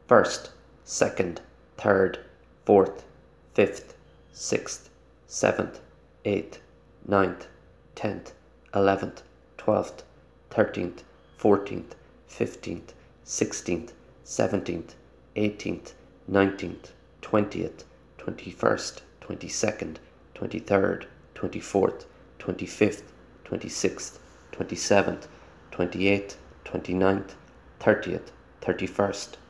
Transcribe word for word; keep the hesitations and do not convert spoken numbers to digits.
first, second, third, fourth, fifth, sixth, seventh, eighth, ninth, tenth, eleventh, twelfth, thirteenth, fourteenth, fifteenth, sixteenth, seventeenth, eighteenth, nineteenth, twentieth, twenty-first, twenty-second, twenty-third, twenty-fourth, twenty-fifth, twenty-sixth, twenty-seventh, twenty-eighth, twenty-ninth, thirtieth, thirty-first,